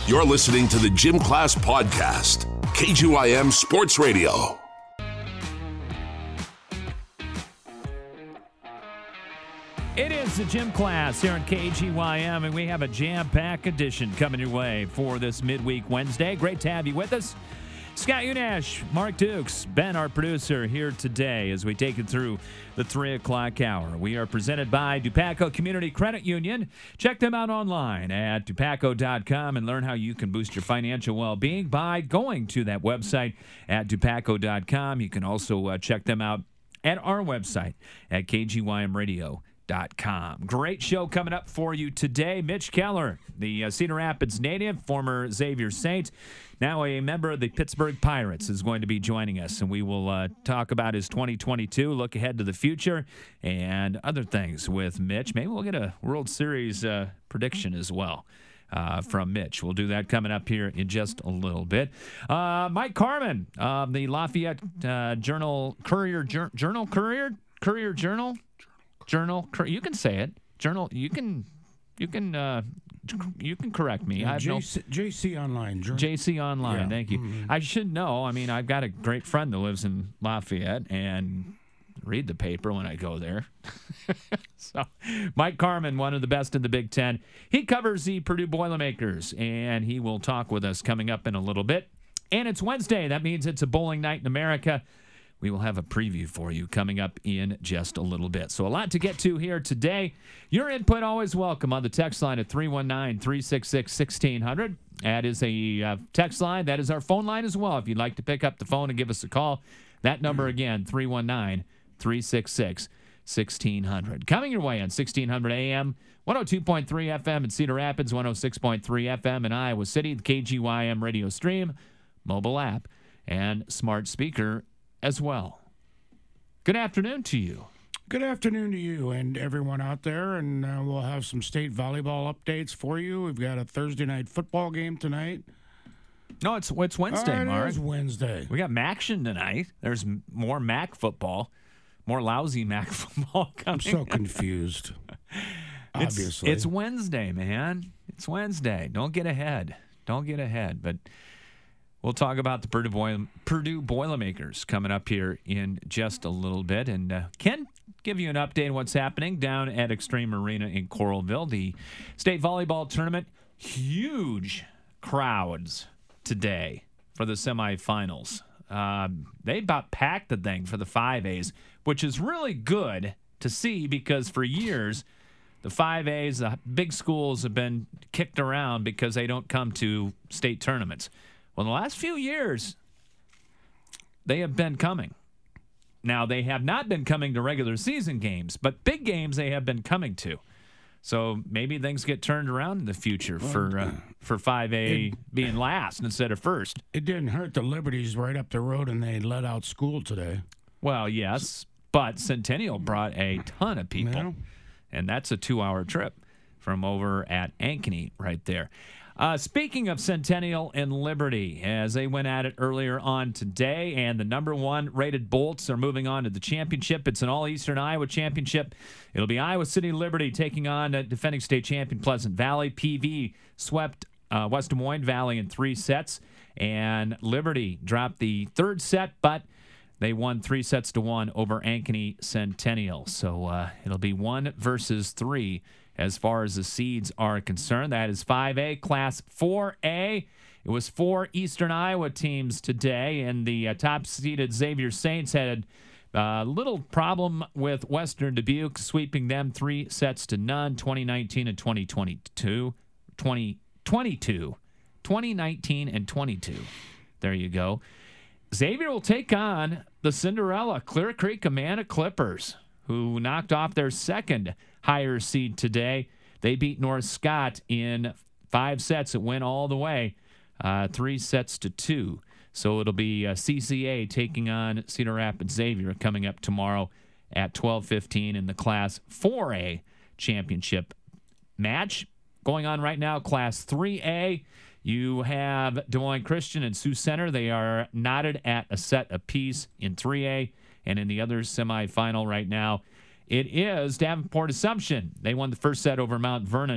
You're listening to the Gym Class Podcast, KGYM Sports Radio. It is the Gym Class here on KGYM, and we have a jam-packed edition coming your way for this midweek Wednesday. Great to have you with us. Scott Unash, Mark Dukes, Ben, our producer, here today as we take it through the 3 o'clock hour. We are presented by Dupaco Community Credit Union. Check them out online at dupaco.com and learn how you can boost your financial well-being by going to that website at dupaco.com. You can also check them out at our website at kgymradio.com. Great show coming up for you today. Mitch Keller, the Cedar Rapids native, former Xavier Saint, now a member of the Pittsburgh Pirates, is going to be joining us, and we will talk about his 2022, look ahead to the future, and other things with Mitch. Maybe we'll get a World Series prediction as well from Mitch. We'll do that coming up here in just a little bit. Mike Carmen, the Lafayette Courier Journal, you can say it. Journal, you can correct me. I have JC Online. JC Online, yeah. Thank you. Mm-hmm. I should know. I mean, I've got a great friend that lives in Lafayette and read the paper when I go there. So, Mike Carmen, one of the best in the Big Ten. He covers the Purdue Boilermakers, and he will talk with us coming up in a little bit. And it's Wednesday. That means it's a bowling night in America. We will have a preview for you coming up in just a little bit. So a lot to get to here today. Your input always welcome on the text line at 319-366-1600. That is a text line. That is our phone line as well. If you'd like to pick up the phone and give us a call, that number again, 319-366-1600. Coming your way on 1600 AM, 102.3 FM in Cedar Rapids, 106.3 FM in Iowa City, the KGYM radio stream, mobile app, and smart speaker as well. Good afternoon to you. Good afternoon to you and everyone out there, and we'll have some state volleyball updates for you. We've got a Thursday night football game tonight. No, it's Wednesday, Mark. It is Wednesday. We got MACtion tonight. There's more MAC football, more lousy MAC football coming. I'm so confused. Obviously. It's Wednesday, man. It's Wednesday. Don't get ahead. But we'll talk about the Purdue Boilermakers coming up here in just a little bit. And Ken, give you an update on what's happening down at Extreme Arena in Coralville. The state volleyball tournament, huge crowds today for the semifinals. They about packed the thing for the 5As, which is really good to see because for years, the 5As, the big schools have been kicked around because they don't come to state tournaments. Well, in the last few years, they have been coming. Now, they have not been coming to regular season games, but big games they have been coming to. So maybe things get turned around in the future for 5A being last instead of first. It didn't hurt the Liberties right up the road, and they let out school today. Well, yes, but Centennial brought a ton of people, Yeah. and that's a 2-hour trip from over at Ankeny right there. Speaking of Centennial and Liberty, as they went at it earlier on today, and the number 1 rated Bolts are moving on to the championship. It's an all-Eastern Iowa championship. It'll be Iowa City Liberty taking on defending state champion Pleasant Valley. PV swept West Des Moines Valley in 3 sets, and Liberty dropped the 3rd set, but they won 3-1 over Ankeny Centennial. So it'll be 1 versus 3 as far as the seeds are concerned. That is 5A. Class 4A, it was 4 Eastern Iowa teams today, and the top-seeded Xavier Saints had a little problem with Western Dubuque, sweeping them 3-0, 2019 and 2022. 2019 and 22. There you go. Xavier will take on the Cinderella Clear Creek Amana Clippers, who knocked off their 2nd higher seed today. They beat North Scott in 5 sets. It went all the way, 3-2. So it'll be CCA taking on Cedar Rapids Xavier coming up tomorrow at 12:15 in the Class 4A championship match. Going on right now, Class 3A, you have Des Moines Christian and Sioux Center. They are knotted at a set apiece in 3A. And in the other semifinal right now, it is Davenport Assumption. They won the first set over Mount Vernon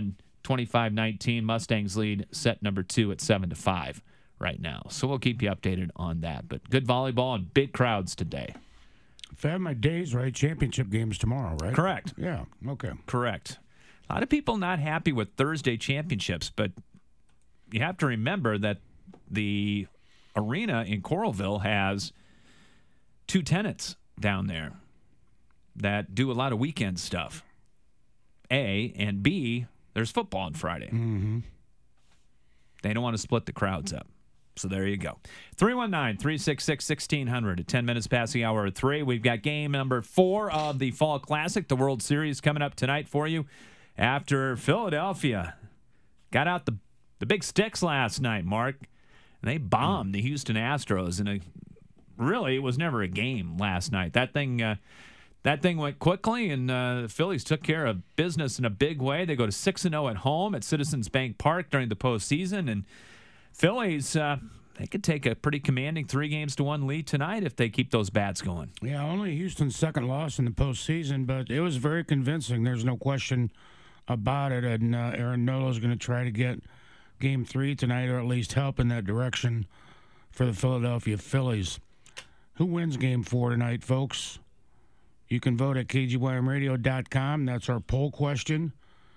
25-19. Mustangs lead set number 2 at 7-5 right now. So we'll keep you updated on that. But good volleyball and big crowds today. If I have my days right, championship games tomorrow, right? Correct. Yeah, okay. Correct. A lot of people not happy with Thursday championships, but you have to remember that the arena in Coralville has 2 tenants down there that do a lot of weekend stuff. A, and B, there's football on Friday. Mm-hmm. They don't want to split the crowds up. So there you go. 319-366-1600 at 10 minutes past the hour of 3. We've got game number 4 of the Fall Classic, the World Series, coming up tonight for you after Philadelphia got out the big sticks last night, Mark. And they bombed the Houston Astros. And it was never a game last night. That thing went quickly, and the Phillies took care of business in a big way. They go to 6-0 at home at Citizens Bank Park during the postseason, and Phillies, they could take a pretty commanding 3-1 lead tonight if they keep those bats going. Yeah, only Houston's second loss in the postseason, but it was very convincing. There's no question about it, and Aaron Nola's going to try to get Game 3 tonight, or at least help in that direction for the Philadelphia Phillies. Who wins Game 4 tonight, folks? You can vote at KGYMradio.com. That's our poll question.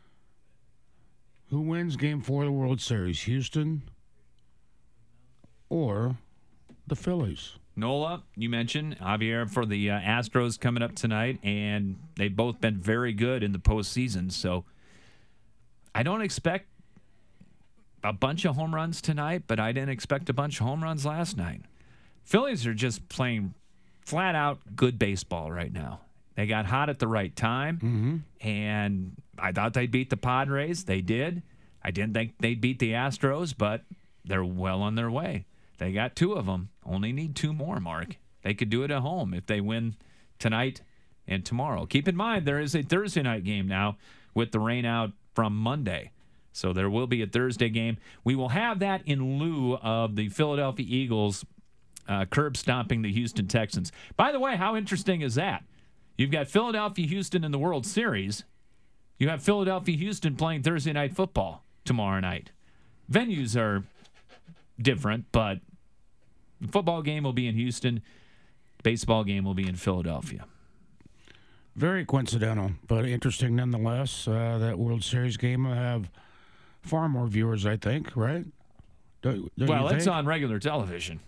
Who wins Game 4 of the World Series, Houston or the Phillies? Nola, you mentioned Javier for the Astros coming up tonight, and they've both been very good in the postseason. So I don't expect a bunch of home runs tonight, but I didn't expect a bunch of home runs last night. Phillies are just playing flat-out good baseball right now. They got hot at the right time, and I thought they'd beat the Padres. They did. I didn't think they'd beat the Astros, but they're well on their way. They got 2 of them. Only need 2 more, Mark. They could do it at home if they win tonight and tomorrow. Keep in mind, there is a Thursday night game now with the rain out from Monday. So there will be a Thursday game. We will have that in lieu of the Philadelphia Eagles curb stomping the Houston Texans. By the way, how interesting is that? You've got Philadelphia-Houston in the World Series. You have Philadelphia-Houston playing Thursday night football tomorrow night. Venues are different, but the football game will be in Houston. Baseball game will be in Philadelphia. Very coincidental, but interesting nonetheless. That World Series game will have far more viewers, I think, right? Don't it's on regular television.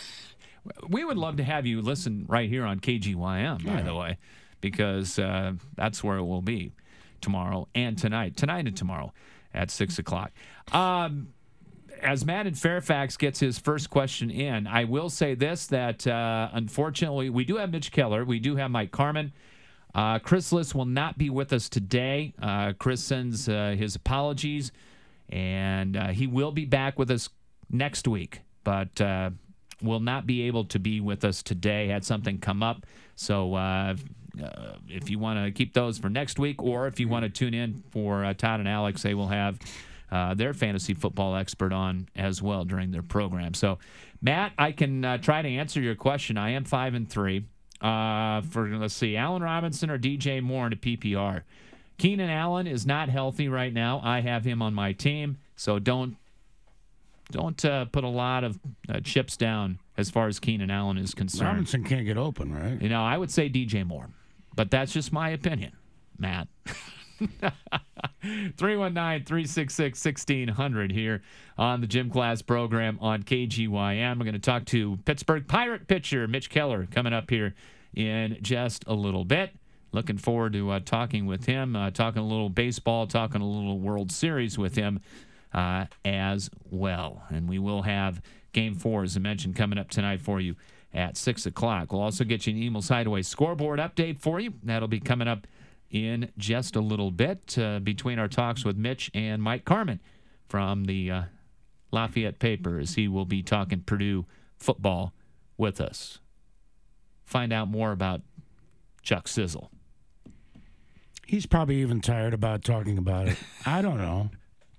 We would love to have you listen right here on KGYM, by the way, because that's where it will be tomorrow and tonight. Tonight and tomorrow at 6 o'clock. As Matt in Fairfax gets his first question in, I will say this, that unfortunately we do have Mitch Keller. We do have Mike Carmen. Chris Liss will not be with us today. Chris sends his apologies, and he will be back with us next week, but will not be able to be with us today. Had something come up. So if you want to keep those for next week, or if you want to tune in for Todd and Alex, they will have their fantasy football expert on as well during their program. So, Matt, I can try to answer your question. I am 5-3. Let's see, Allen Robinson or DJ Moore in a PPR. Keenan Allen is not healthy right now. I have him on my team, so don't put a lot of chips down as far as Keenan Allen is concerned. Robinson can't get open, right? I would say DJ Moore, but that's just my opinion, Matt. 319-366-1600 here on the Gym Class program on KGYM. We're going to talk to Pittsburgh Pirate pitcher Mitch Keller coming up here in just a little bit. Looking forward to talking with him, talking a little baseball, talking a little World Series with him as well. And we will have Game 4, as I mentioned, coming up tonight for you at 6 o'clock. We'll also get you an Emil's Hideaway scoreboard update for you. That'll be coming up in just a little bit between our talks with Mitch and Mike Carmen from the Lafayette paper, as he will be talking Purdue football with us. Find out more about Chuck Sizzle. He's probably even tired about talking about it. I don't know.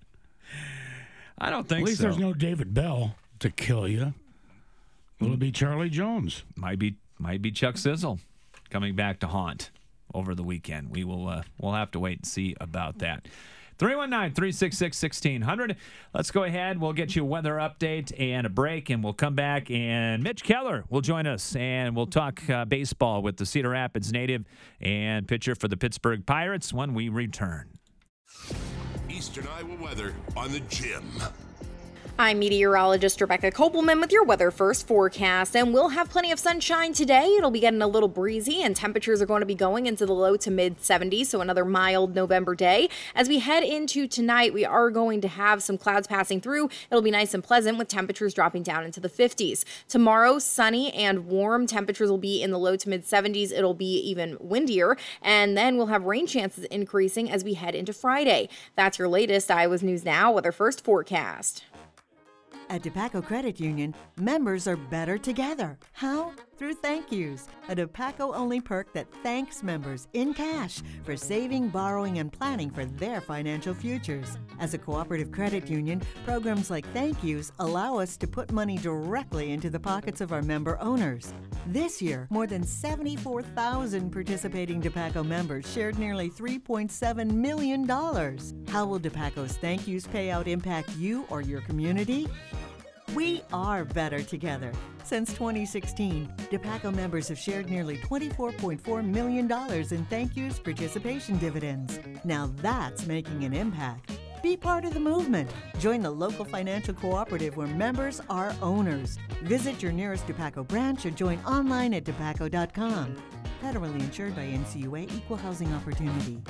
I don't think so. At least there's no David Bell to kill you. Will it be Charlie Jones? Might be Chuck Sizzle coming back to haunt over the weekend. We will we'll have to wait and see about that. 319-366-1600. Let's go ahead. We'll get you a weather update and a break, and we'll come back. And Mitch Keller will join us, and we'll talk baseball with the Cedar Rapids native and pitcher for the Pittsburgh Pirates when we return. Eastern Iowa weather on the Gym. I'm meteorologist Rebecca Kopelman with your Weather First forecast, and we'll have plenty of sunshine today. It'll be getting a little breezy, and temperatures are going to be going into the low to mid 70s, so another mild November day. As we head into tonight, we are going to have some clouds passing through. It'll be nice and pleasant with temperatures dropping down into the 50s. Tomorrow, sunny and warm. Temperatures will be in the low to mid 70s. It'll be even windier, and then we'll have rain chances increasing as we head into Friday. That's your latest Iowa's News Now Weather First forecast. At DePaco Credit Union, members are better together. How? Through thank yous, a DePaco-only perk that thanks members in cash for saving, borrowing, and planning for their financial futures. As a cooperative credit union, programs like thank yous allow us to put money directly into the pockets of our member owners. This year, more than 74,000 participating DePaco members shared nearly $3.7 million. How will DePaco's thank yous payout impact you or your community? We are better together. Since 2016, DePaco members have shared nearly $24.4 million in thank yous participation dividends. Now that's making an impact. Be part of the movement. Join the local financial cooperative where members are owners. Visit your nearest DePaco branch or join online at depaco.com. Federally insured by NCUA Equal Housing Opportunity.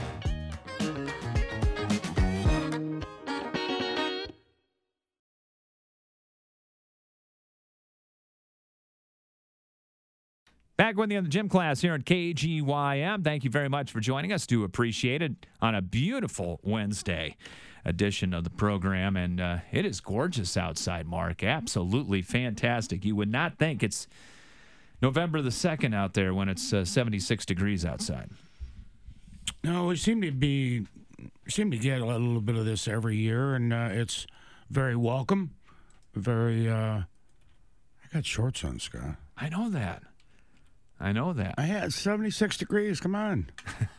Back with you in the gym class here at KGYM. Thank you very much for joining us. Do appreciate it on a beautiful Wednesday edition of the program. And it is gorgeous outside, Mark. Absolutely fantastic. You would not think it's November the 2nd out there when it's 76 degrees outside. No, we seem to get a little bit of this every year, and it's very welcome. Very, I got shorts on, Scott. I know that. I had 76 degrees. Come on.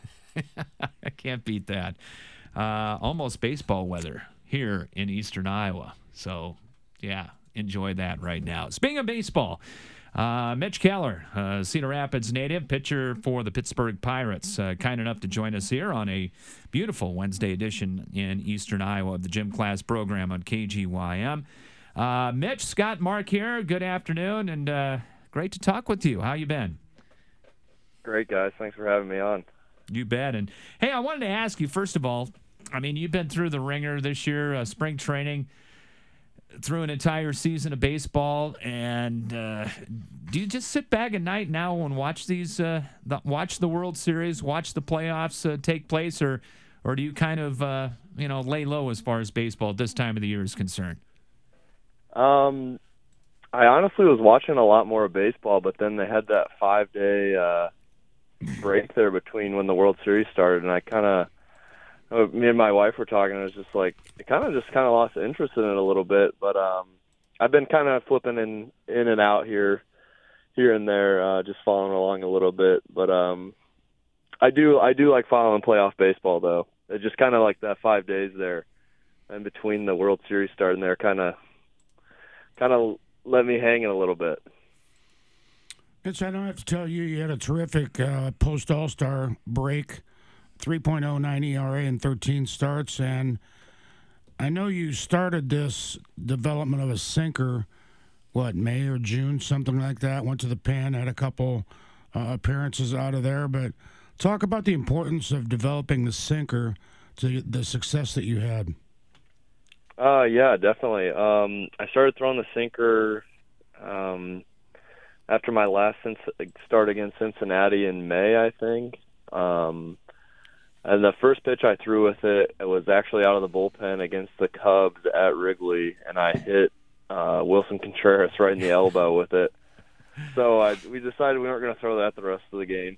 I can't beat that. Almost baseball weather here in Eastern Iowa. So, yeah, enjoy that right now. Speaking of baseball, Mitch Keller, Cedar Rapids native, pitcher for the Pittsburgh Pirates, kind enough to join us here on a beautiful Wednesday edition in Eastern Iowa of the Gym Class program on KGYM. Mitch, Scott, Mark here. Good afternoon, and great to talk with you. How you been? Great, guys. Thanks for having me on. You bet. And, hey, I wanted to ask you, first of all, I mean, you've been through the ringer this year, spring training, through an entire season of baseball, and do you just sit back at night now and watch watch the World Series, watch the playoffs take place, or do you kind of, lay low as far as baseball at this time of the year is concerned? I honestly was watching a lot more of baseball, but then they had that 5-day break there between when the World Series started, and I kind of, me and my wife were talking, and it was just like, I kind of lost interest in it a little bit, but I've been kind of flipping in and out here and there, just following along a little bit, but I do like following playoff baseball, though. It's just kind of like that 5 days there in between the World Series starting there kind of let me hang it a little bit. Mitch, I don't have to tell you, you had a terrific post-All-Star break, 3.09 ERA and 13 starts, and I know you started this development of a sinker, May or June, something like that, went to the pen, had a couple appearances out of there, but talk about the importance of developing the sinker to the success that you had. Yeah, definitely. I started throwing the sinker after my last start against Cincinnati in May, I think. And the first pitch I threw with it was actually out of the bullpen against the Cubs at Wrigley, and I hit Wilson Contreras right in the elbow with it. So we decided we weren't going to throw that the rest of the game.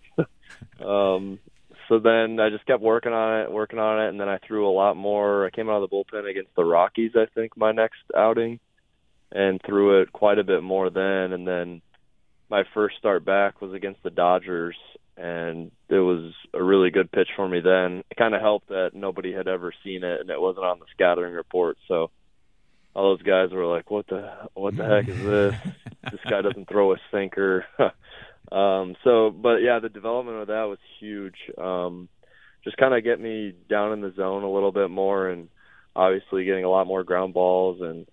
So then I just kept working on it, and then I threw a lot more. I came out of the bullpen against the Rockies, I think, my next outing, and threw it quite a bit more then. And then my first start back was against the Dodgers, and it was a really good pitch for me then. It kind of helped that nobody had ever seen it, and it wasn't on the scattering report. So all those guys were like, what the heck is this? This guy doesn't throw a sinker. But yeah, the development of that was huge. Just kind of get me down in the zone a little bit more, and obviously getting a lot more ground balls. And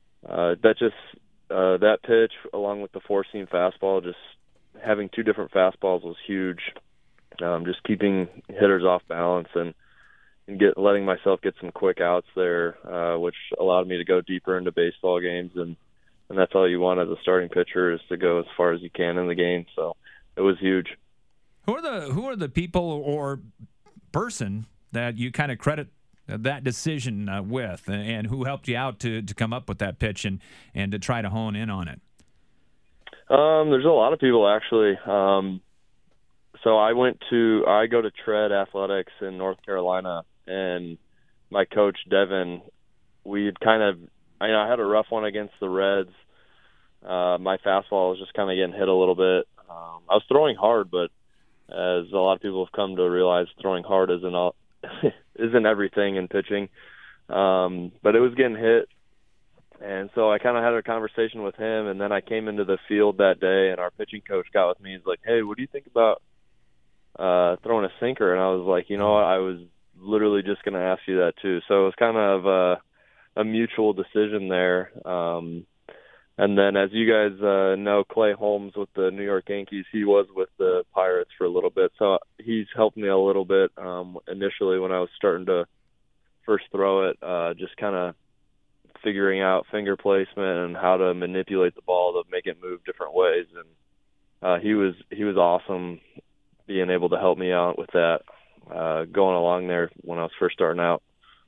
that pitch, along with the four-seam fastball, just having two different fastballs was huge. Just keeping hitters off balance and letting myself get some quick outs there, which allowed me to go deeper into baseball games. And that's all you want as a starting pitcher, is to go as far as you can in the game. So it was huge. Who are the people or person that you kind of credit that decision with, and who helped you out to come up with that pitch and to try to hone in on it? There's a lot of people, actually. So I go to Tread Athletics in North Carolina, and my coach Devin, I had a rough one against the Reds. My fastball was just kind of getting hit a little bit. I was throwing hard, but as a lot of people have come to realize, throwing hard isn't everything in pitching. But it was getting hit. And so I kind of had a conversation with him, and then I came into the field that day, and our pitching coach got with me. He's like, hey, what do you think about throwing a sinker? And I was like, you know what, I was literally just going to ask you that too. So it was kind of a mutual decision there. And then, as you guys know, Clay Holmes with the New York Yankees, he was with the Pirates for a little bit. So he's helped me a little bit initially when I was starting to first throw it, just kind of figuring out finger placement and how to manipulate the ball to make it move different ways. And he was awesome being able to help me out with that going along there when I was first starting out.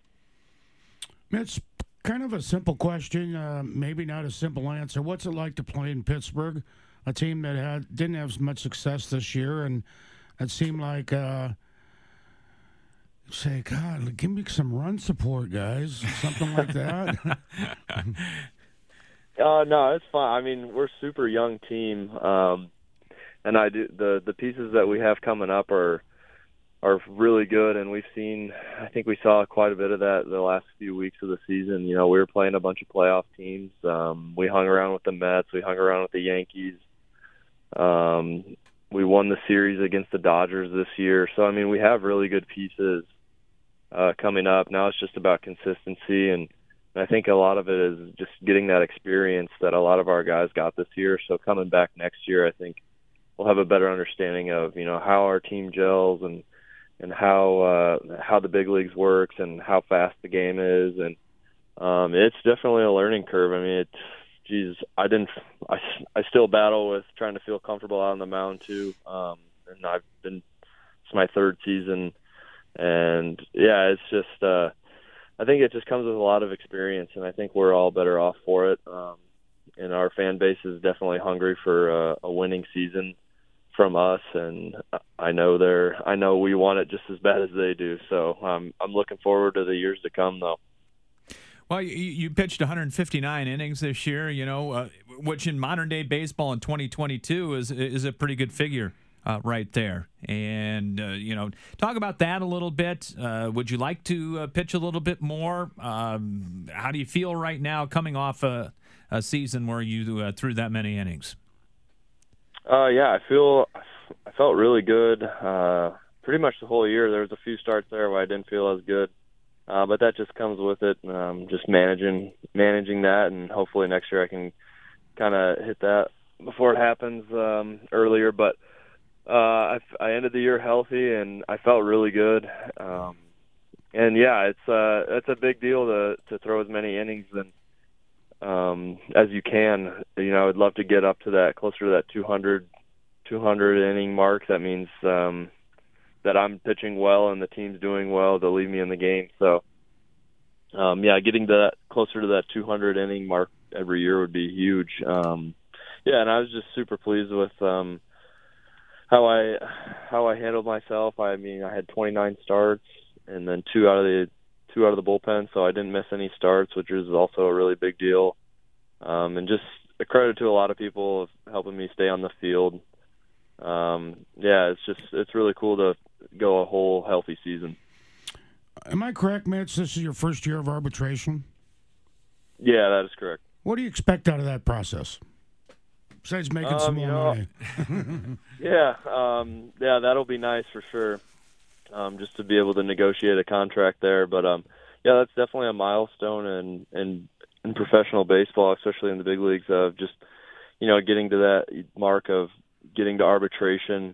It's kind of a simple question, maybe not a simple answer. What's it like to play in Pittsburgh, a team that didn't have much success this year, and it seemed like say, God, give me some run support, guys, something like that? No, it's fine. I mean, we're a super young team, and the pieces that we have coming up are really good, and I think we saw quite a bit of that the last few weeks of the season. You know, we were playing a bunch of playoff teams. We hung around with the Mets. We hung around with the Yankees. We won the series against the Dodgers this year. So, I mean, we have really good pieces coming up. Now it's just about consistency, and I think a lot of it is just getting that experience that a lot of our guys got this year. So coming back next year, I think we'll have a better understanding of, you know, how our team gels and how the big leagues works and how fast the game is. And it's definitely a learning curve. I mean, I still battle with trying to feel comfortable out on the mound too. And it's my third season, and yeah, it's just I think it just comes with a lot of experience, and I think we're all better off for it. And our fan base is definitely hungry for a winning season from us, and I know we want it just as bad as they do. So I'm looking forward to the years to come, though. Well, you pitched 159 innings this year, you know, which in modern-day baseball in 2022 is a pretty good figure right there. And, you know, talk about that a little bit. Would you like to pitch a little bit more? How do you feel right now coming off a season where you threw that many innings? Yeah, I felt really good pretty much the whole year. There was a few starts there where I didn't feel as good. But that just comes with it, just managing that, and hopefully next year I can kind of hit that before it happens earlier. But I ended the year healthy, and I felt really good. And yeah, it's a big deal to throw as many innings as you can. You know, I'd love to get up to that, closer to that 200 inning mark. That means that I'm pitching well and the team's doing well to leave me in the game. So, yeah, getting closer to that 200 inning mark every year would be huge. Yeah, and I was just super pleased with how I handled myself. I mean, I had 29 starts and then two out of the bullpen, so I didn't miss any starts, which is also a really big deal. And just a credit to a lot of people of helping me stay on the field. It's really cool to go a whole healthy season. Am I correct, Mitch? This is your first year of arbitration? Yeah, that is correct. What do you expect out of that process? Besides making some more money. That'll be nice for sure. Just to be able to negotiate a contract there. But that's definitely a milestone in professional baseball, especially in the big leagues, of just, getting to that mark of getting to arbitration.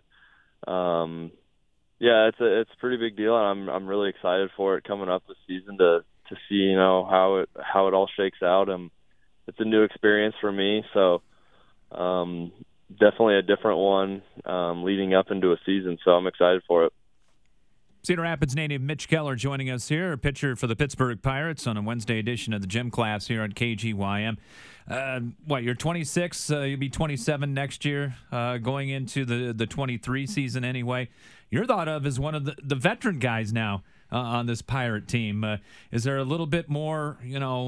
It's a pretty big deal, and I'm really excited for it coming up this season to see how it all shakes out. It's a new experience for me, so definitely a different one leading up into a season. So I'm excited for it. Cedar Rapids native Mitch Keller joining us here, pitcher for the Pittsburgh Pirates on a Wednesday edition of the Gym Class here on KGYM. You're 26, you'll be 27 next year, going into the 23 season anyway. You're thought of as one of the veteran guys now on this Pirate team. Is there a little bit more,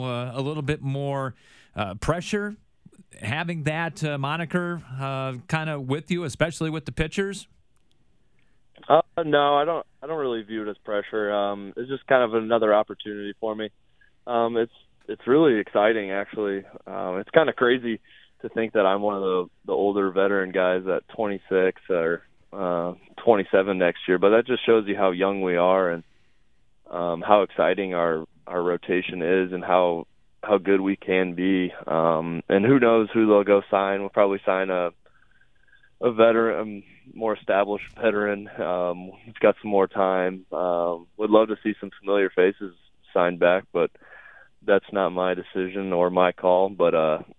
pressure having that moniker kind of with you, especially with the pitchers? No, I don't really view it as pressure. It's just kind of another opportunity for me. It's really exciting, actually. It's kind of crazy to think that I'm one of the older veteran guys at 26 or 27 next year, but that just shows you how young we are and how exciting our rotation is and how good we can be. And who knows who they'll go sign. We'll probably sign a veteran, a more established veteran. He's got some more time. Would love to see some familiar faces signed back, but that's not my decision or my call. But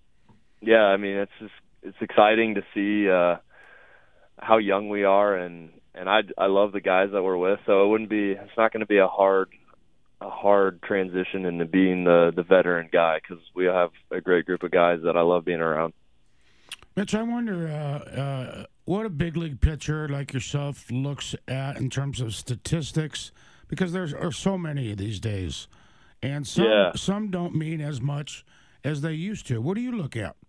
it's exciting to see how young we are, and I love the guys that we're with. So it's not going to be a hard transition into being the veteran guy, because we have a great group of guys that I love being around. Mitch, I wonder what a big league pitcher like yourself looks at in terms of statistics, because there are so many these days, and some don't mean as much as they used to. What do you look at?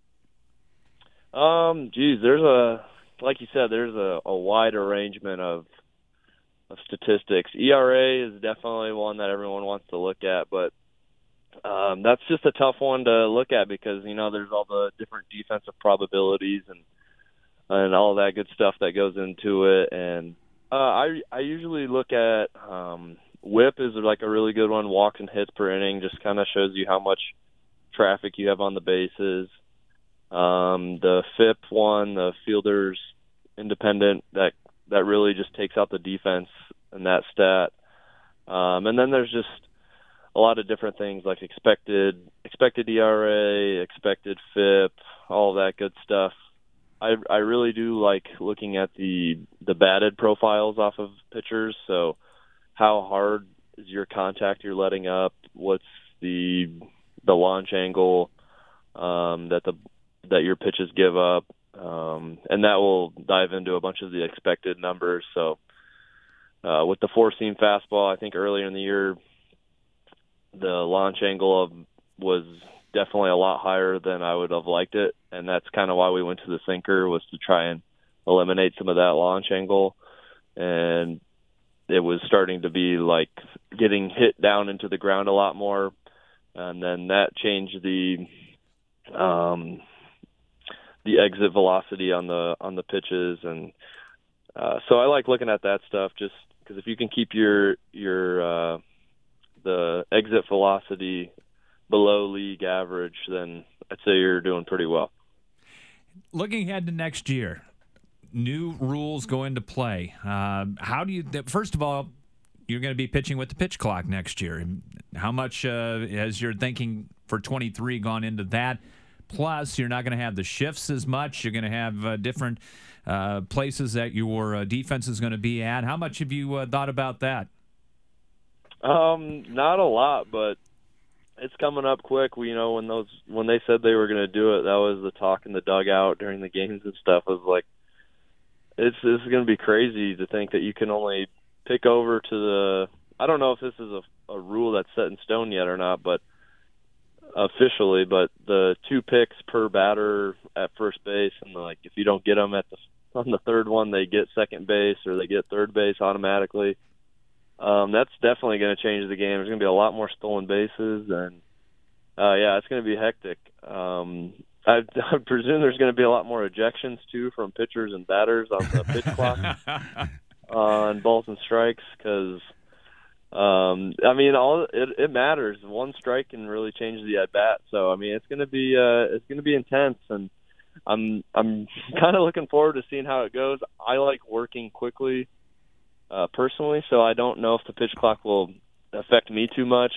Like you said, there's a wide arrangement of statistics. ERA is definitely one that everyone wants to look at, but that's just a tough one to look at because, there's all the different defensive probabilities and all that good stuff that goes into it. And I usually look at WHIP is like a really good one. Walks and hits per inning just kind of shows you how much traffic you have on the bases. The FIP one, the Fielder's Independent, that really just takes out the defense in that stat. And then there's just a lot of different things like expected ERA, expected FIP, all that good stuff. I really do like looking at the batted profiles off of pitchers. So how hard is your contact you're letting up? What's the launch angle that your pitches give up? And that will dive into a bunch of the expected numbers. So with the four-seam fastball, I think earlier in the year, the launch angle was definitely a lot higher than I would have liked it, and that's kind of why we went to the sinker, was to try and eliminate some of that launch angle. And it was starting to be like getting hit down into the ground a lot more, and then that changed the exit velocity on the pitches, and so I like looking at that stuff just because if you can keep your the exit velocity below league average, then I'd say you're doing pretty well. Looking ahead to next year, new rules go into play. How do you? First of all, you're going to be pitching with the pitch clock next year. How much has your thinking for 23 gone into that? Plus, you're not going to have the shifts as much. You're going to have different places that your defense is going to be at. How much have you thought about that? Not a lot, but it's coming up quick. When they said they were going to do it, that was the talk in the dugout during the games and stuff. It was like, this is going to be crazy to think that you can only pick over to the. I don't know if this is a rule that's set in stone yet or not, but officially, but the 2 picks per batter at first base, and if you don't get them at on the third one they get second base or they get third base automatically. That's definitely going to change the game. There's going to be a lot more stolen bases, and it's going to be hectic. I presume there's going to be a lot more ejections too from pitchers and batters on the pitch clock on balls and strikes because it matters. One strike can really change the at bat. So it's going to be intense, and I'm kind of looking forward to seeing how it goes. I like working quickly personally, so I don't know if the pitch clock will affect me too much.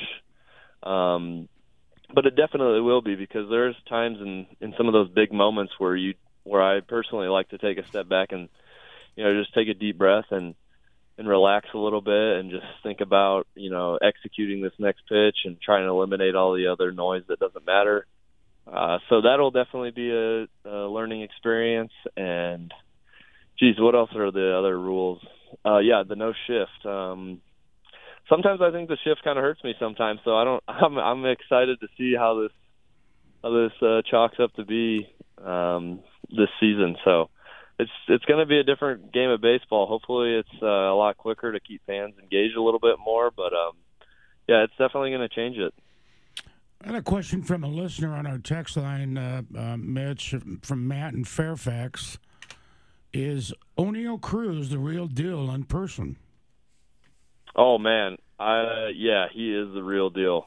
But it definitely will be because there's times in some of those big moments where I personally like to take a step back and just take a deep breath and relax a little bit and just think about executing this next pitch and trying to eliminate all the other noise that doesn't matter. So that'll definitely be a learning experience. And geez, what else are the other rules? The no shift. Sometimes I think the shift kind of hurts me sometimes, so I'm excited to see how this chalks up to be this season. So it's going to be a different game of baseball. Hopefully, it's a lot quicker to keep fans engaged a little bit more. But it's definitely going to change it. I had a question from a listener on our text line, Mitch, from Matt in Fairfax. Is Oneil Cruz the real deal in person? Oh man, he is the real deal.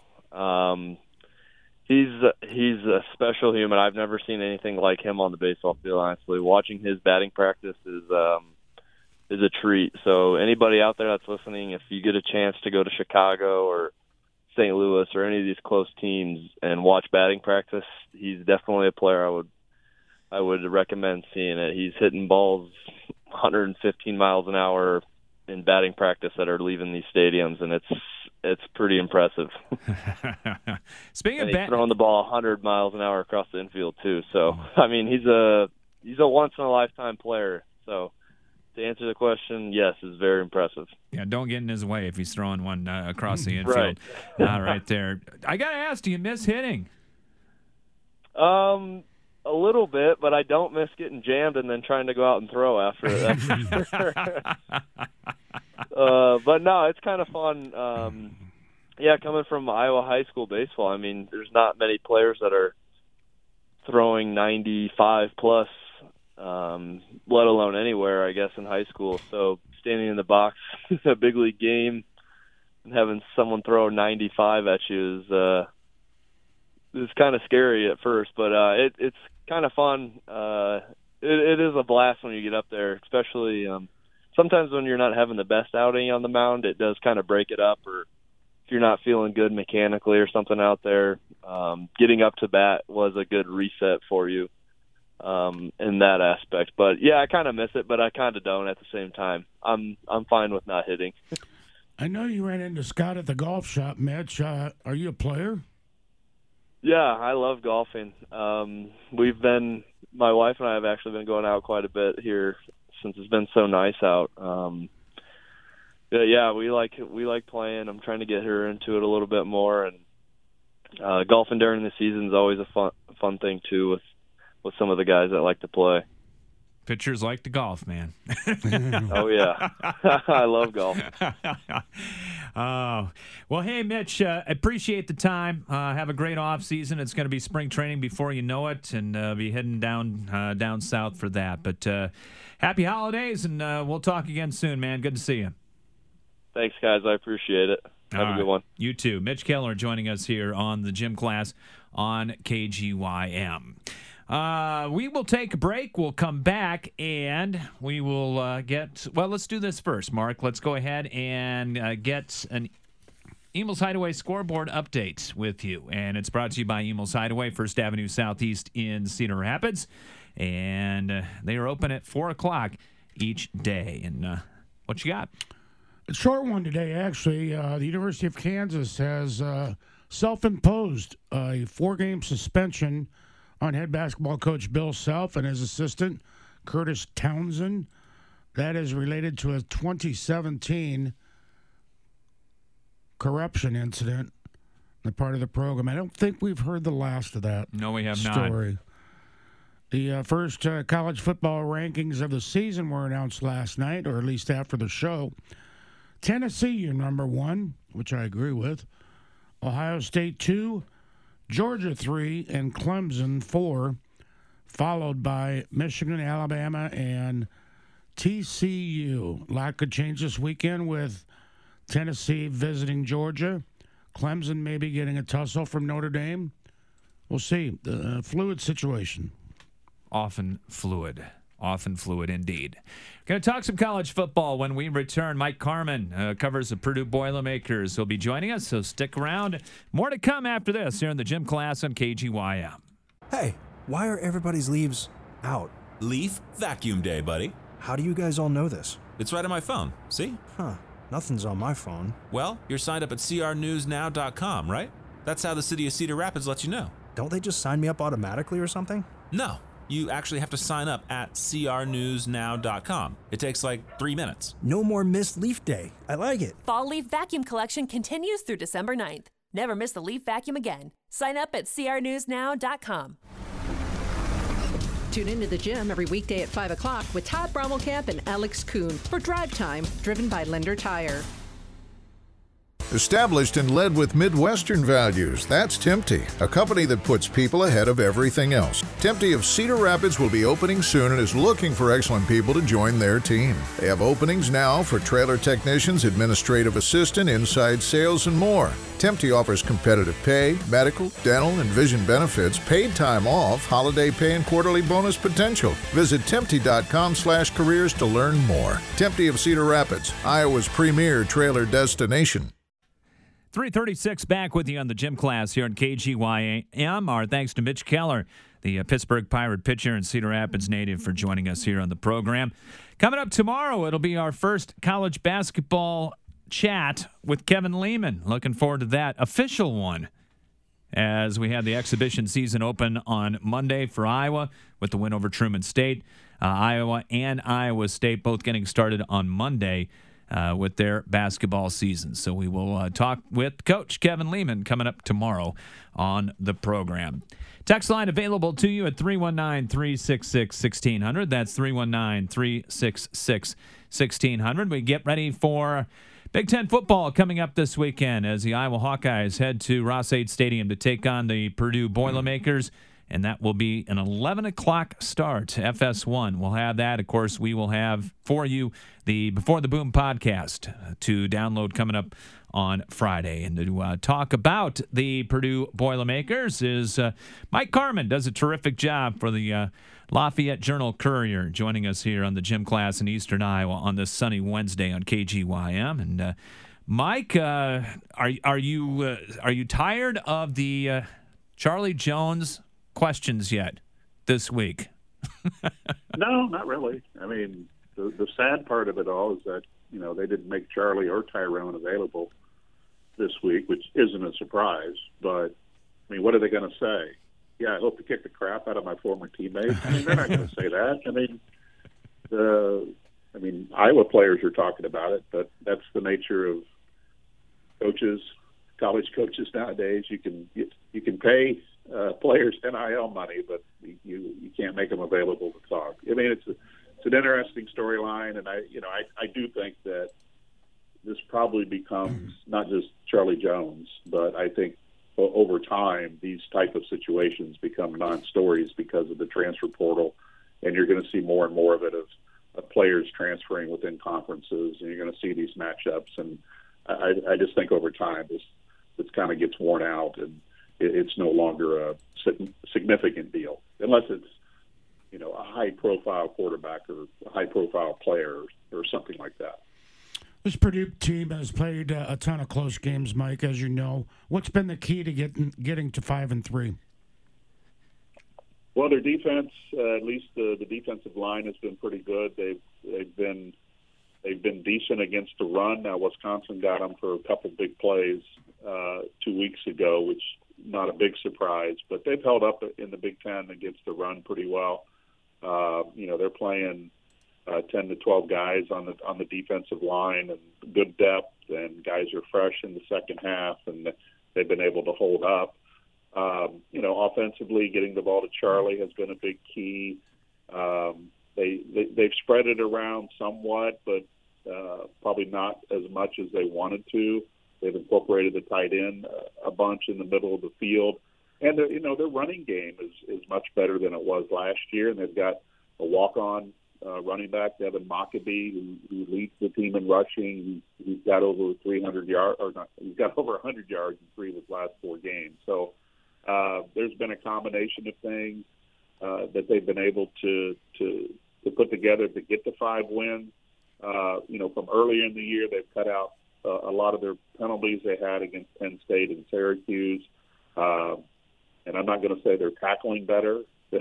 He's a special human. I've never seen anything like him on the baseball field. Honestly, watching his batting practice is a treat. So anybody out there that's listening, if you get a chance to go to Chicago or St. Louis or any of these close teams and watch batting practice, he's definitely a player I would recommend seeing it. He's hitting balls 115 miles an hour in batting practice that are leaving these stadiums, and it's pretty impressive. Speaking of he's throwing the ball 100 miles an hour across the infield too. So he's a once in a lifetime player. So to answer the question, yes, it's very impressive. Yeah, don't get in his way if he's throwing one across the infield. Right there. I gotta ask, do you miss hitting? A little bit, but I don't miss getting jammed and then trying to go out and throw after it. But no, it's kind of fun. Coming from Iowa high school baseball, there's not many players that are throwing 95 plus, let alone anywhere, I guess, in high school. So standing in the box in a big league game and having someone throw 95 at you is kind of scary at first, but it's kind of fun. It is a blast when you get up there, especially sometimes when you're not having the best outing on the mound. It does kind of break it up, or if you're not feeling good mechanically or something out there, getting up to bat was a good reset for you in that aspect. But yeah, I kind of miss it, but I kind of don't at the same time. I'm fine with not hitting. I know you ran into Scott at the golf shop, Mitch. Are you a player? Yeah, I love golfing. My wife and I have actually been going out quite a bit here since it's been so nice out. We like playing. I'm trying to get her into it a little bit more, and golfing during the season is always a fun thing too with some of the guys that like to play. Pitchers like to golf, man. Oh, yeah. I love golf. Oh, well, hey, Mitch, appreciate the time. Have a great off season. It's going to be spring training before you know it, and be heading down south for that. But happy holidays, and we'll talk again soon, man. Good to see you. Thanks, guys. I appreciate it. Have a good one. You too. Mitch Keller joining us here on the Gym Class on KGYM. We will take a break. We'll come back, and we will let's do this first, Mark. Let's go ahead and get an Emil's Hideaway scoreboard update with you. And it's brought to you by Emil's Hideaway, 1st Avenue Southeast in Cedar Rapids. And they are open at 4 o'clock each day. And what you got? A short one today, actually. The University of Kansas has self-imposed a 4-game suspension on head basketball coach Bill Self and his assistant, Curtis Townsend. That is related to a 2017 corruption incident on the part of the program. I don't think we've heard the last of that. No, we have story. not. The first college football rankings of the season were announced last night, or at least after the show. Tennessee, your number 1, which I agree with. Ohio State 2, Georgia 3, and Clemson 4, followed by Michigan, Alabama, and TCU. A lot could change this weekend with Tennessee visiting Georgia. Clemson maybe getting a tussle from Notre Dame. We'll see. The fluid situation. Often fluid indeed. Going to talk some college football when we return. Mike Carmen covers the Purdue Boilermakers. He'll be joining us, so stick around. More to come after this here in the gym class on KGYM. Hey, why are everybody's leaves out? Leaf Vacuum Day, buddy. How do you guys all know this? It's right on my phone. See? Huh. Nothing's on my phone. Well, you're signed up at crnewsnow.com, right? That's how the city of Cedar Rapids lets you know. Don't they just sign me up automatically or something? No. You actually have to sign up at crnewsnow.com. It takes like 3 minutes. No more missed Leaf Day. I like it. Fall Leaf Vacuum Collection continues through December 9th. Never miss the leaf vacuum again. Sign up at crnewsnow.com. Tune into the gym every weekday at 5 o'clock with Todd Brommelkamp and Alex Kuhn for Drive Time, driven by Lender Tire. Established and led with Midwestern values, that's Tempty, a company that puts people ahead of everything else. Tempty of Cedar Rapids will be opening soon and is looking for excellent people to join their team. They have openings now for trailer technicians, administrative assistant, inside sales, and more. Tempty offers competitive pay, medical, dental, and vision benefits, paid time off, holiday pay, and quarterly bonus potential. Visit Tempty.com/careers to learn more. Tempty of Cedar Rapids, Iowa's premier trailer destination. 3:36 back with you on the gym class here on KGYM. Our thanks to Mitch Keller, the Pittsburgh Pirate pitcher and Cedar Rapids native, for joining us here on the program. Coming up tomorrow, it'll be our first college basketball chat with Kevin Lehman. Looking forward to that official one, as we had the exhibition season open on Monday for Iowa with the win over Truman State. Iowa and Iowa State both getting started on Monday with their basketball season. So we will talk with Coach Kevin Lehman coming up tomorrow on the program. Text line available to you at 319-366-1600. That's 319-366-1600. We get ready for Big Ten football coming up this weekend as the Iowa Hawkeyes head to Ross-Ade Stadium to take on the Purdue Boilermakers. And that will be an 11 o'clock start, FS1. We'll have that. Of course, we will have for you the Before the Boom podcast to download coming up on Friday. And to talk about the Purdue Boilermakers is Mike Carmen. Does a terrific job for the Lafayette Journal-Courier, joining us here on the gym class in Eastern Iowa on this sunny Wednesday on KGYM. And Mike, are you tired of the Charlie Jones questions yet this week? No, not really. I mean, the sad part of it all is that, you know, they didn't make Charlie or Tyrone available this week, which isn't a surprise. But, I mean, what are they going to say? Yeah, I hope to kick the crap out of my former teammates. I mean, they're not going to say that. I mean, Iowa players are talking about it, but that's the nature of coaches, college coaches nowadays. You can pay players NIL money, but you can't make them available to talk. I mean, it's an interesting storyline, and I do think that this probably becomes not just Charlie Jones, but I think over time these type of situations become non-stories because of the transfer portal, and you're going to see more and more of it of players transferring within conferences, and you're going to see these matchups. And I just think over time this kind of gets worn out, and it's no longer a significant deal unless it's, you know, a high-profile quarterback or a high-profile player or something like that. This Purdue team has played a ton of close games, Mike, as you know. What's been the key to getting to 5-3? Well, their defense, at least the defensive line, has been pretty good. They've been decent against the run. Now, Wisconsin got them for a couple big plays 2 weeks ago, which not a big surprise, but they've held up in the Big Ten against the run pretty well. You know, they're playing 10 to 12 guys on the defensive line, and good depth, and guys are fresh in the second half, and they've been able to hold up. Offensively, getting the ball to Charlie has been a big key. They've spread it around somewhat, but probably not as much as they wanted to. They've incorporated the tight end a bunch in the middle of the field. And their running game is much better than it was last year, and they've got a walk-on running back, Devin Mockabee, who leads the team in rushing. He's got over 300 yards, he's got over 100 yards in 3 of his last 4 games. So there's been a combination of things that they've been able to put together to get to 5 wins. From earlier in the year, they've cut out a lot of their penalties they had against Penn State and Syracuse. And I'm not going to say they're tackling better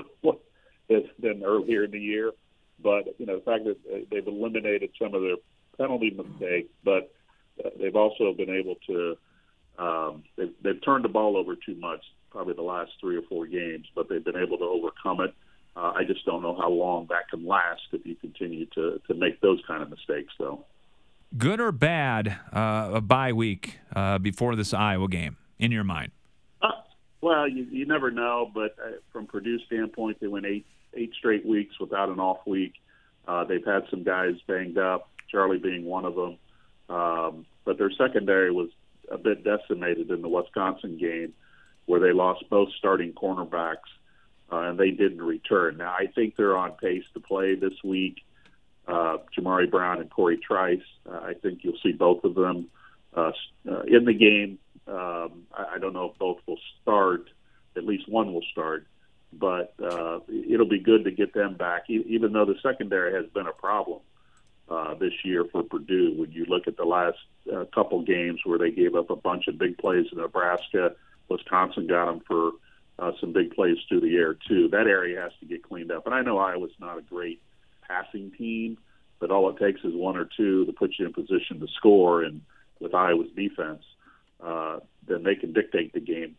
than earlier in the year, but the fact that they've eliminated some of their penalty mistakes, but they've also been able to they've turned the ball over too much, probably the last 3 or 4 games, but they've been able to overcome it. I just don't know how long that can last if you continue to make those kind of mistakes, though. Good or bad, a bye week before this Iowa game, in your mind? Well, you never know, but from Purdue's standpoint, they went eight straight weeks without an off week. They've had some guys banged up, Charlie being one of them. But their secondary was a bit decimated in the Wisconsin game where they lost both starting cornerbacks, and they didn't return. Now, I think they're on pace to play this week. Jamari Brown and Corey Trice, I think you'll see both of them in the game. I don't know if both will start. At least one will start. But it'll be good to get them back, even though the secondary has been a problem this year for Purdue. When you look at the last couple games where they gave up a bunch of big plays in Nebraska, Wisconsin got them for some big plays through the air, too. That area has to get cleaned up. And I know Iowa's not a great passing team, but all it takes is 1 or 2 to put you in position to score. And with Iowa's defense, then they can dictate the game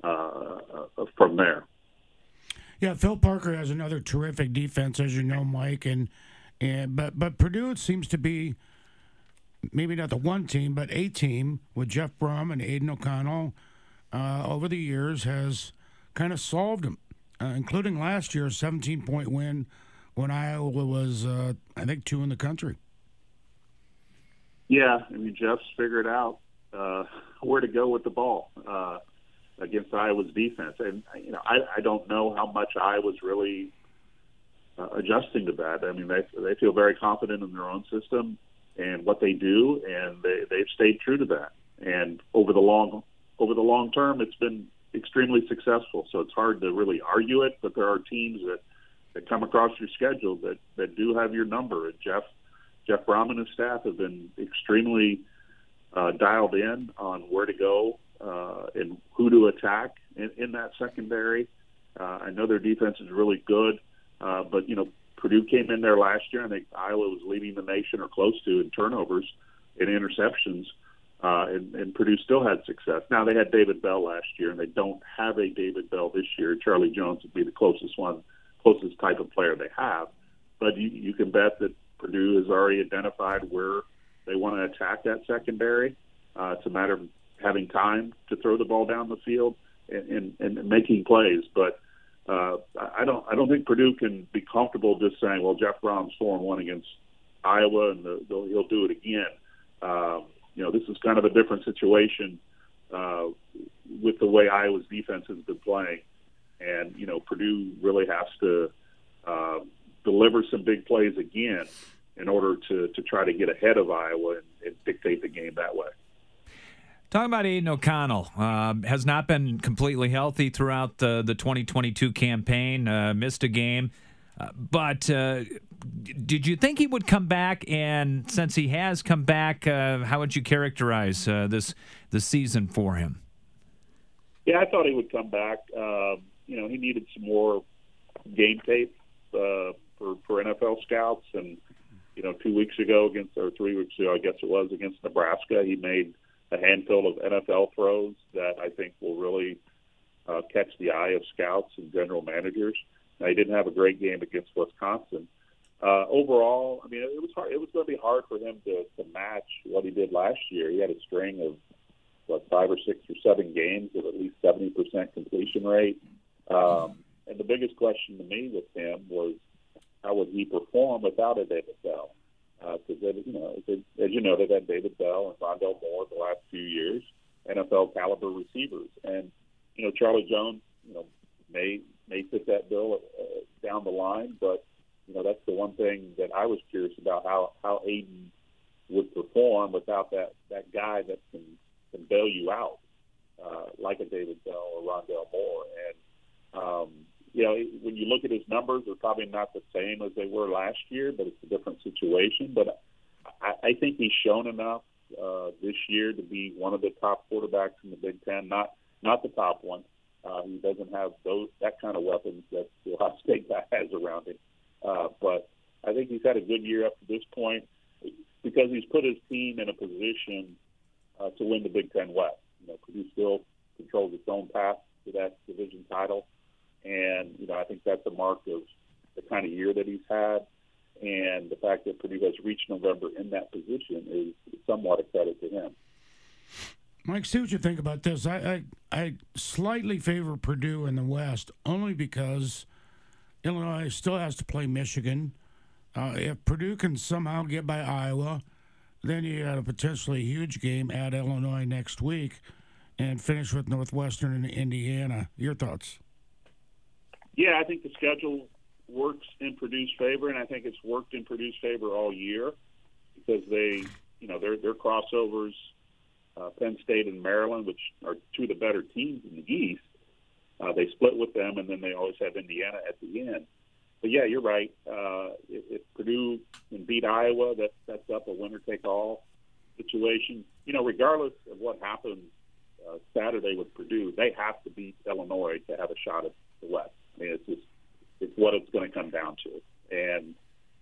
from there. Yeah, Phil Parker has another terrific defense, as you know, Mike, but Purdue, it seems to be maybe not the one team, but a team with Jeff Brom and Aiden O'Connell over the years has kind of solved them, including last year's 17-point win when Iowa was, I think, 2 in the country. Yeah, I mean, Jeff's figured out where to go with the ball against Iowa's defense. And, I don't know how much Iowa's really adjusting to that. I mean, they feel very confident in their own system and what they do, and they've stayed true to that. And over the long term, it's been extremely successful. So it's hard to really argue it, but there are teams that come across your schedule that do have your number. And Jeff Brom and his staff have been extremely dialed in on where to go and who to attack in that secondary. I know their defense is really good, but Purdue came in there last year. I think Iowa was leading the nation or close to in turnovers and interceptions, and Purdue still had success. Now, they had David Bell last year, and they don't have a David Bell this year. Charlie Jones would be the closest type of player they have. But you can bet that Purdue has already identified where they want to attack that secondary. It's a matter of having time to throw the ball down the field and making plays. But I don't think Purdue can be comfortable just saying, well, Jeff Brom's 4-1 against Iowa, and he'll do it again. This is kind of a different situation with the way Iowa's defense has been playing. And, Purdue really has to deliver some big plays again in order to try to get ahead of Iowa and dictate the game that way. Talking about Aiden O'Connell, has not been completely healthy throughout the 2022 campaign, missed a game. But did you think he would come back? And since he has come back, how would you characterize this season for him? Yeah, I thought he would come back. He needed some more game tape for NFL scouts. And, 2 weeks ago or 3 weeks ago, I guess it was, against Nebraska, he made a handful of NFL throws that I think will really catch the eye of scouts and general managers. Now, he didn't have a great game against Wisconsin. Overall, I mean, it was hard. It was going to be hard for him to match what he did last year. He had a string 5 or 6 or 7 games with at least 70% completion rate. And the biggest question to me with him was how would he perform without a David Bell? Because as you know, they've had David Bell and Rondell Moore the last few years, NFL caliber receivers, and Charlie Jones, may fit that bill down the line, but that's the one thing that I was curious about how Aiden would perform without that guy that can bail you out like a David Bell or Rondell Moore. And when you look at his numbers, they're probably not the same as they were last year, but it's a different situation. But I think he's shown enough this year to be one of the top quarterbacks in the Big Ten, not the top one. He doesn't have that kind of weapons that the Ohio State guy has around him. But I think he's had a good year up to this point because he's put his team in a position to win the Big Ten West. Purdue still controls its own path to that division title. And, I think that's a mark of the kind of year that he's had. And the fact that Purdue has reached November in that position is somewhat a credit to him. Mike, see what you think about this. I slightly favor Purdue in the West only because Illinois still has to play Michigan. If Purdue can somehow get by Iowa, then you got a potentially huge game at Illinois next week and finish with Northwestern and Indiana. Your thoughts? Yeah, I think the schedule works in Purdue's favor, and I think it's worked in Purdue's favor all year because they, their crossovers, Penn State and Maryland, which are two of the better teams in the East, they split with them, and then they always have Indiana at the end. But, yeah, you're right. If Purdue can beat Iowa, that sets up a winner-take-all situation. Regardless of what happens Saturday with Purdue, they have to beat Illinois to have a shot at the West. I mean, it's what it's going to come down to.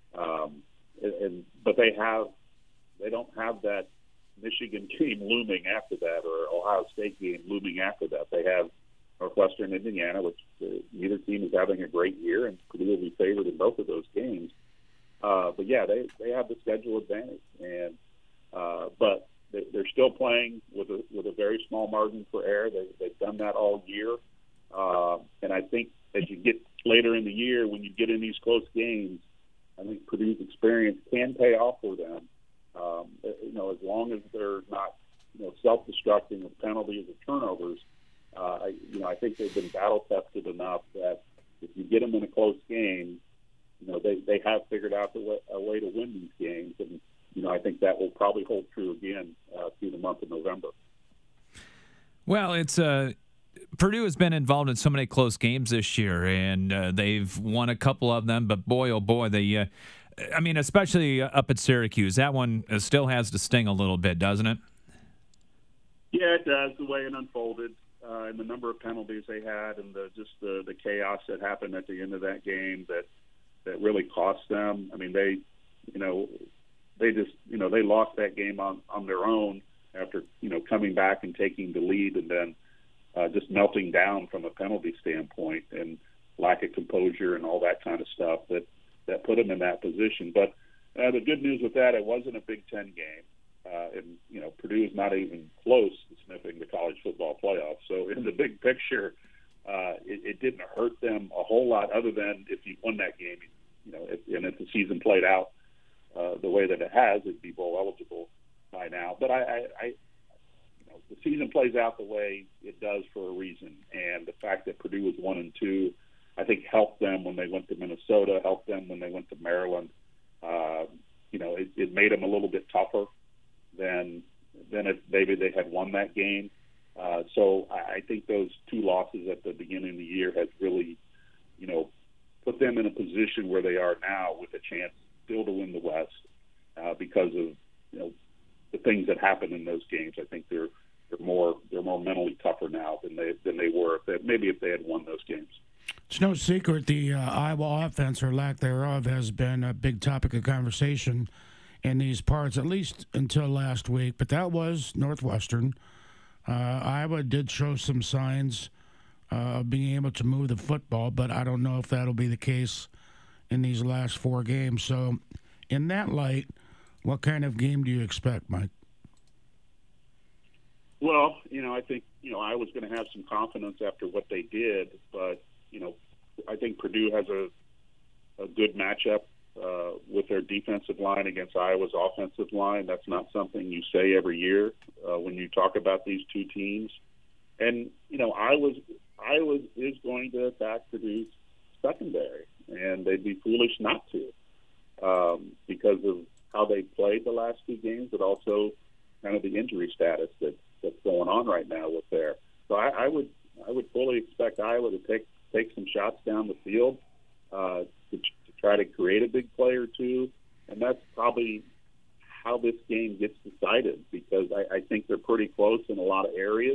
But they don't have that Michigan game looming after that or Ohio State game looming after that. They have Northwestern, Indiana, which neither team is having a great year, and Purdue will be favored in both of those games. But yeah, they have the schedule advantage, and but they're still playing with a very small margin for error. They've done that all year, and I think as you get later in the year, when you get in these close games, I think Purdue's experience can pay off for them. As long as they're not self-destructing with penalties or turnovers. I think they've been battle-tested enough that if you get them in a close game, they have figured out a way to win these games. And, I think that will probably hold true again through the month of November. Well, it's Purdue has been involved in so many close games this year, and they've won a couple of them. But, boy, oh, boy, they especially up at Syracuse, that one still has to sting a little bit, doesn't it? Yeah, it does, the way it unfolded. And the number of penalties they had and the chaos that happened at the end of that game that really cost them. I mean, they lost that game on their own after, coming back and taking the lead and then just melting down from a penalty standpoint and lack of composure and all that kind of stuff that put them in that position. But the good news with that, it wasn't a Big Ten game. And Purdue is not even close to sniffing the college football playoffs. So in the big picture, it didn't hurt them a whole lot other than if you won that game, and if the season played out the way that it has, it'd be bowl eligible by now. But the season plays out the way it does for a reason. And the fact that Purdue was 1-2, I think helped them when they went to Minnesota, helped them when they went to Maryland. It made them a little bit tougher than if maybe they had won that game. So I think those two losses at the beginning of the year has really, put them in a position where they are now with a chance still to win the West because of the things that happened in those games. I think they're more mentally tougher now than they were if they had won those games. It's no secret the Iowa offense or lack thereof has been a big topic of conversation in these parts, at least until last week. But that was Northwestern. Iowa did show some signs of being able to move the football, but I don't know if that'll be the case in these last 4 games. So in that light, what kind of game do you expect, Mike? Well, I think, I was going to have some confidence after what they did, but, I think Purdue has a good matchup with their defensive line against Iowa's offensive line. That's not something you say every year when you talk about these two teams. And, Iowa is going to attack Purdue's secondary, and they'd be foolish not to because of how they played the last two games, but also kind of the injury status that's going on right now with there. So I would fully expect Iowa to take some shots down the field to try to create a big play or two, and that's probably how this game gets decided because I think they're pretty close in a lot of areas.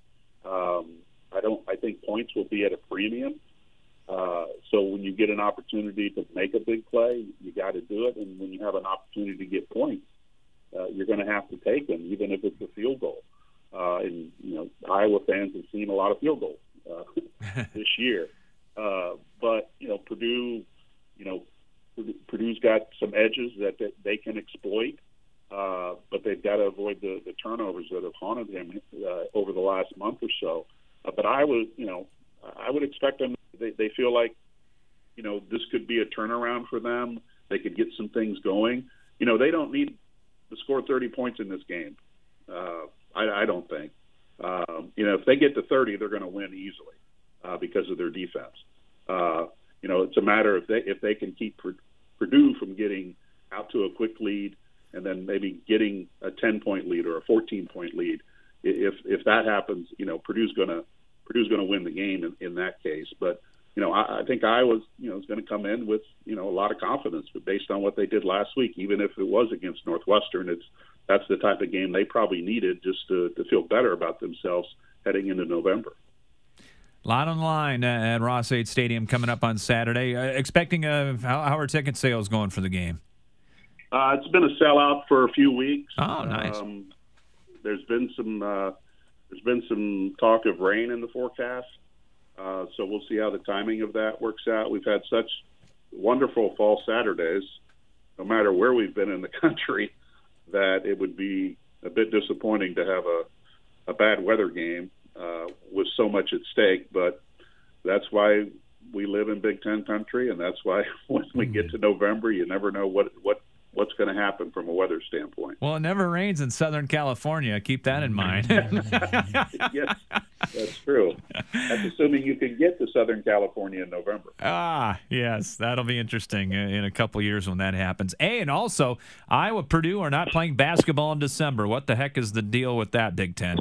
I think points will be at a premium. So when you get an opportunity to make a big play, you got to do it, and when you have an opportunity to get points, you're going to have to take them, even if it's a field goal. And Iowa fans have seen a lot of field goals this year. But Purdue's got some edges that they can exploit, but they've got to avoid the turnovers that have haunted them over the last month or so. But I would expect them. They feel like this could be a turnaround for them. They could get some things going. They don't need to score 30 points in this game. I don't think. If they get to 30, they're going to win easily because of their defense. It's a matter if they can keep Purdue from getting out to a quick lead and then maybe getting a 10-point lead or a 14-point lead. If that happens, Purdue's going to win the game in that case. But I think Iowa's is going to come in with a lot of confidence, but based on what they did last week, even if it was against Northwestern, that's the type of game they probably needed just to feel better about themselves heading into November. A lot on the line at Ross-Ade Stadium coming up on Saturday. Expecting how are ticket sales going for the game? It's been a sellout for a few weeks. Oh, nice. There's been some talk of rain in the forecast, so we'll see how the timing of that works out. We've had such wonderful fall Saturdays, no matter where we've been in the country, that it would be a bit disappointing to have a bad weather game with so much at stake. But that's why we live in Big Ten country, and that's why when we get to November, you never know what's going to happen from a weather standpoint. Well, it never rains in Southern California. Keep that in mind. Yes, that's true. That's assuming you can get to Southern California in November. Yes, that'll be interesting in a couple years when that happens. And also, Iowa, Purdue are not playing basketball in December. What the heck is the deal with that, Big Ten?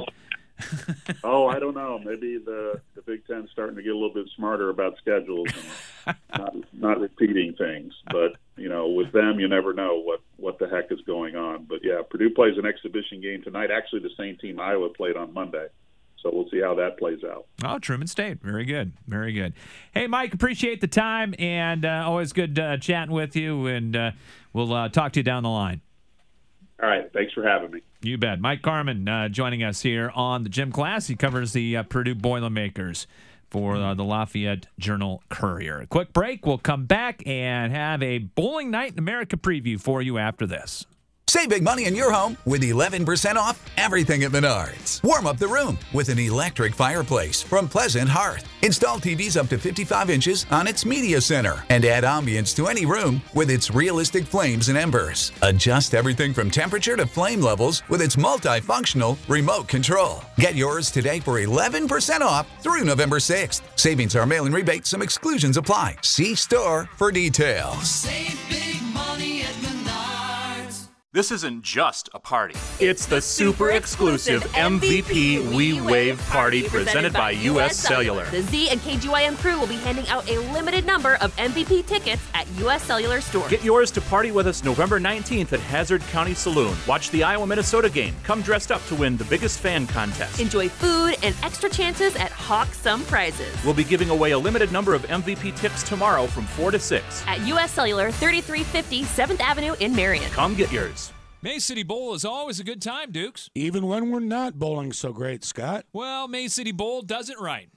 I don't know. Maybe the Big Ten's starting to get a little bit smarter about schedules and not repeating things. But, with them, you never know what the heck is going on. But, yeah, Purdue plays an exhibition game tonight, actually the same team Iowa played on Monday. So we'll see how that plays out. Oh, Truman State. Very good. Very good. Hey, Mike, appreciate the time, and always good chatting with you, and we'll talk to you down the line. All right. Thanks for having me. You bet. Mike Carmen joining us here on the Gym Class. He covers the Purdue Boilermakers for the Lafayette Journal-Courier. Quick break. We'll come back and have a Bowling Night in America preview for you after this. Save big money in your home with 11% off everything at Menards. Warm up the room with an electric fireplace from Pleasant Hearth. Install TVs up to 55 inches on its media center and add ambience to any room with its realistic flames and embers. Adjust everything from temperature to flame levels with its multifunctional remote control. Get yours today for 11% off through November 6th. Savings are mail-in rebate. Some exclusions apply. See store for details. Save big money at Menards. This isn't just a party. It's the super exclusive MVP We Wave Party presented by U.S. Cellular. The Z and KGYM crew will be handing out a limited number of MVP tickets at U.S. Cellular stores. Get yours to party with us November 19th at Hazard County Saloon. Watch the Iowa-Minnesota game. Come dressed up to win the biggest fan contest. Enjoy food and extra chances at Hawk Some Prizes. We'll be giving away a limited number of MVP tickets tomorrow from 4 to 6. At U.S. Cellular, 3350 7th Avenue in Marion. Come get yours. May City Bowl is always a good time, Dukes. Even when we're not bowling so great, Scott. Well, May City Bowl does it right.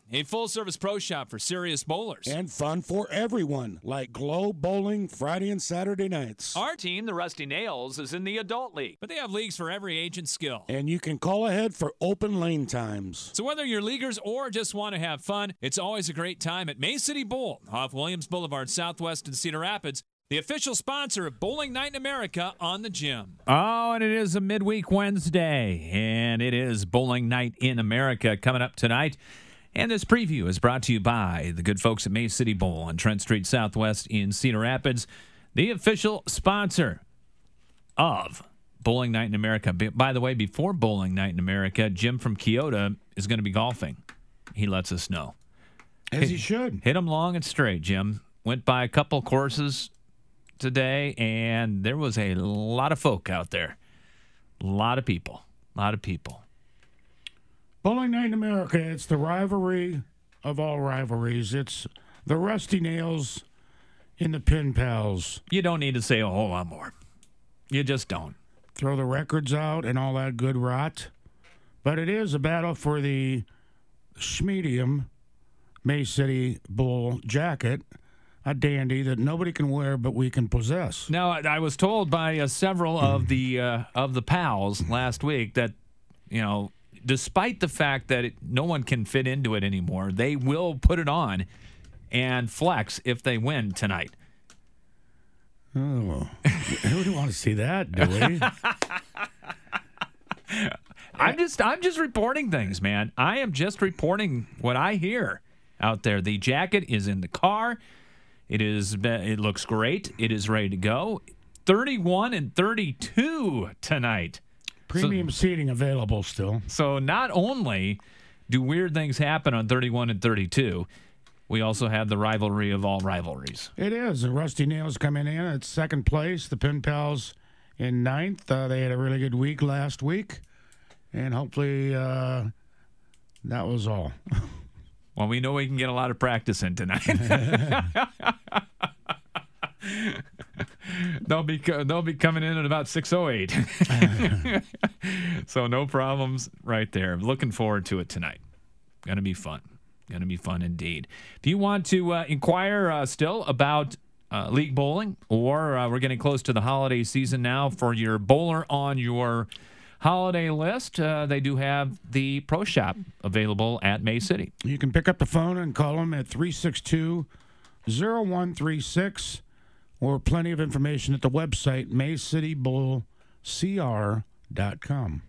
a full-service pro shop for serious bowlers. And fun for everyone, like Glow Bowling Friday and Saturday nights. Our team, the Rusty Nails, is in the adult league, but they have leagues for every age and skill. And you can call ahead for open lane times. So whether you're leaguers or just want to have fun, it's always a great time at May City Bowl off Williams Boulevard Southwest in Cedar Rapids, the official sponsor of Bowling Night in America on the Gym. Oh, and it is a midweek Wednesday, and it is Bowling Night in America coming up tonight. And this preview is brought to you by the good folks at May City Bowl on Trent Street Southwest in Cedar Rapids, the official sponsor of Bowling Night in America. By the way, before Bowling Night in America, Jim from Kyoto is going to be golfing. He lets us know. As he should. Hit them long and straight, Jim. Went by a couple courses today, and there was a lot of folk out there. A lot of people. Bowling Night in America, it's the rivalry of all rivalries. It's the Rusty Nails in the Pin Pals. You don't need to say a whole lot more. You just don't. Throw the records out and all that good rot. But it is a battle for the Schmedium May City Bowl jacket, a dandy that nobody can wear but we can possess. Now, I was told by several of the pals last week that, despite the fact that no one can fit into it anymore, they will put it on and flex if they win tonight. Oh, who do want to see that, do we? I'm just reporting things, man. I am just reporting what I hear out there. The jacket is in the car. It looks great. It is ready to go. 31 and 32 tonight. Premium seating available still. So not only do weird things happen on 31 and 32, we also have the rivalry of all rivalries. It is. The Rusty Nails coming in at second place. The Pin Pals in ninth. They had a really good week last week. And hopefully that was all. Well, we know we can get a lot of practice in tonight. They'll be coming in at about 6:08. So no problems right there. Looking forward to it tonight. Going to be fun. Going to be fun indeed. If you want to inquire still about league bowling, or we're getting close to the holiday season now for your bowler on your holiday list, they do have the Pro Shop available at May City. You can pick up the phone and call them at 362-0136, or plenty of information at the website, maycitybowlcr.com.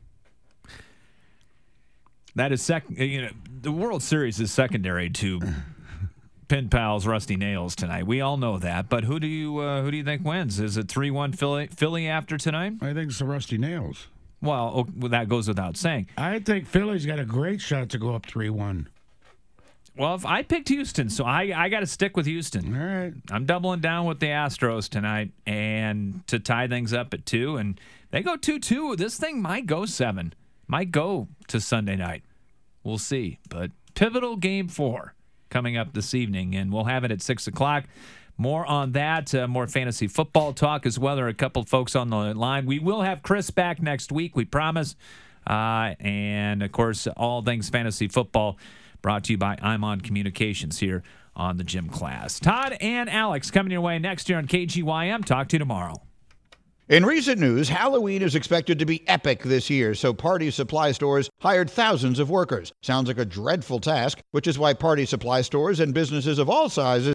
That is the World Series is secondary to Pin Pals Rusty Nails tonight. We all know that, but who do you think wins? Is it 3-1 Philly after tonight? I think it's the Rusty Nails. Well, that goes without saying. I think Philly's got a great shot to go up 3-1. Well, if I picked Houston, so I got to stick with Houston. All right. I'm doubling down with the Astros tonight, and to tie things up at 2, and they go 2-2. This thing might go 7. Might go to Sunday night. We'll see. But pivotal game 4 coming up this evening, and we'll have it at 6 o'clock. More on that, more fantasy football talk as well. There are a couple of folks on the line. We will have Chris back next week, we promise. And, of course, all things fantasy football brought to you by I'm On Communications here on the Gym Class. Todd and Alex coming your way next year on KGYM. Talk to you tomorrow. In recent news, Halloween is expected to be epic this year, so Party Supply Stores hired thousands of workers. Sounds like a dreadful task, which is why Party Supply Stores and businesses of all sizes